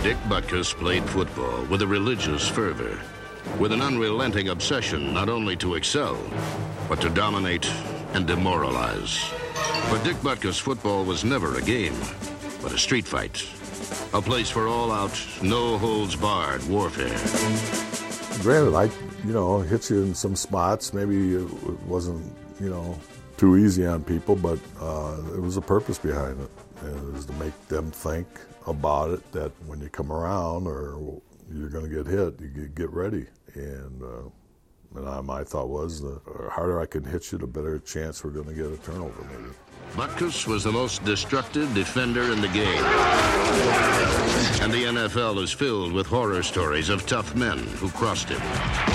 Dick Butkus played football with a religious fervor, with an unrelenting obsession not only to excel, but to dominate and demoralize. For Dick Butkus, football was never a game, but a street fight. A place for all-out, no-holds-barred warfare. Granted, hit you in some spots. Maybe it wasn't, too easy on people, but there was a purpose behind it. It was to make them think about it, that when you come around or you're going to get hit, you get ready. And my thought was, the harder I can hit you, the better chance we're going to get a turnover, maybe. Butkus was the most destructive defender in the game. And the NFL is filled with horror stories of tough men who crossed him.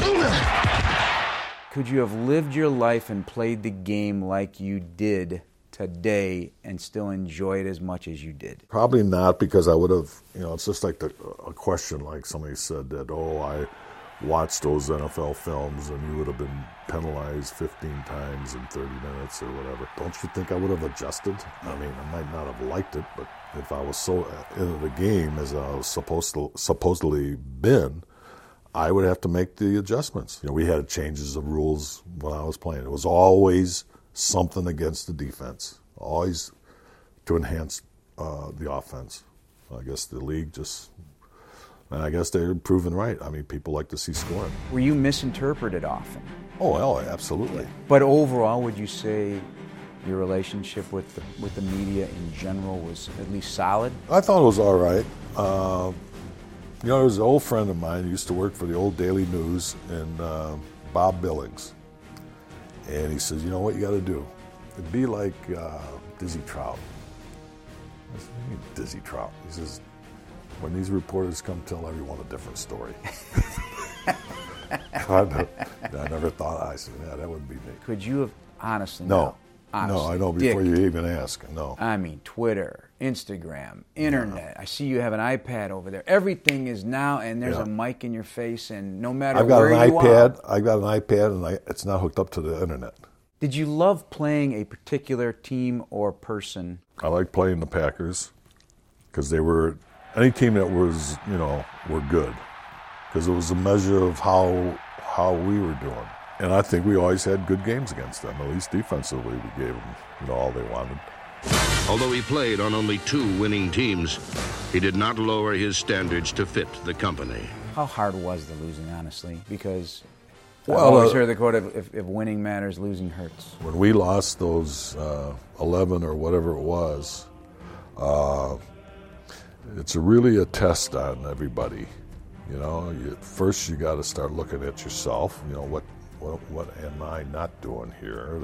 Could you have lived your life and played the game like you did today and still enjoy it as much as you did? Probably not, because I would have, it's just like a question like somebody said that, I watched those NFL films and you would have been penalized 15 times in 30 minutes or whatever. Don't you think I would have adjusted? I mean, I might not have liked it, but if I was so into the game as I was supposedly been, I would have to make the adjustments. We had changes of rules when I was playing. It was always something against the defense, always to enhance the offense. I guess the league and I guess they're proven right. I mean, people like to see scoring. Were you misinterpreted often? Oh, absolutely. But overall, would you say your relationship with the media in general was at least solid? I thought it was all right. There was an old friend of mine who used to work for the old Daily News, and Bob Billings. And he says, you know what you got to do? It'd be like Dizzy Trout. I said, what do you mean Dizzy Trout? He says, when these reporters come, tell everyone a different story. I never thought. I said, yeah, that wouldn't be me. Could you have, honestly? No. Honestly, no, I know before Dick, you even ask. No. I mean, Twitter, Instagram, Internet. I see you have an iPad over there. Everything is now, and there's a mic in your face, and no matter where you are. I've got an iPad, and it's not hooked up to the Internet. Did you love playing a particular team or person? I like playing the Packers because they were any team that was, were good, because it was a measure of how we were doing. And I think we always had good games against them. At least defensively, we gave them all they wanted. Although he played on only 2 winning teams, he did not lower his standards to fit the company. How hard was the losing, honestly? Because I've always heard the quote, if winning matters, losing hurts. When we lost those 11 or whatever it was, it's really a test on everybody. First you got to start looking at yourself. What am I not doing here?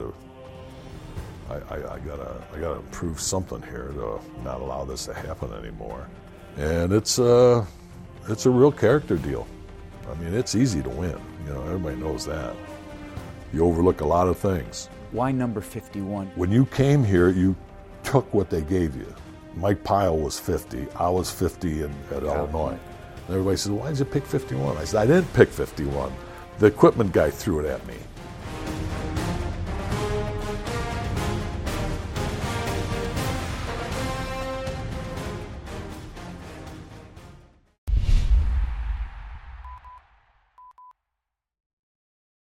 I gotta improve something here to not allow this to happen anymore. And it's a real character deal. I mean, it's easy to win. Everybody knows that. You overlook a lot of things. Why number 51? When you came here, you took what they gave you. Mike Pyle was 50. I was 50 at Illinois. And everybody said, why did you pick 51? I said, I didn't pick 51. The equipment guy threw it at me.